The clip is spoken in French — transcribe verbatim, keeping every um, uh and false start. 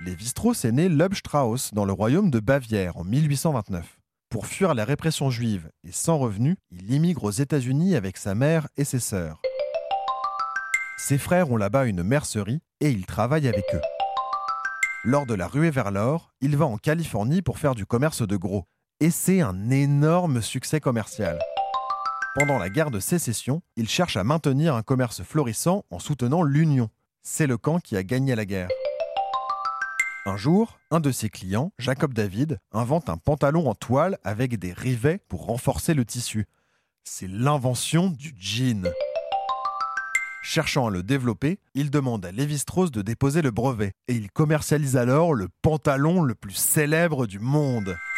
Lévi-Strauss est né Loeb-Strauss dans le royaume de Bavière en mille huit cent vingt-neuf. Pour fuir la répression juive et sans revenu, il immigre aux États-Unis avec sa mère et ses sœurs. Ses frères ont là-bas une mercerie et il travaille avec eux. Lors de la ruée vers l'or, il va en Californie pour faire du commerce de gros. Et c'est un énorme succès commercial. Pendant la guerre de sécession, il cherche à maintenir un commerce florissant en soutenant l'Union. C'est le camp qui a gagné la guerre. Un jour, un de ses clients, Jacob David, invente un pantalon en toile avec des rivets pour renforcer le tissu. C'est l'invention du jean. Cherchant à le développer, il demande à Lévi-Strauss de déposer le brevet et il commercialise alors le pantalon le plus célèbre du monde.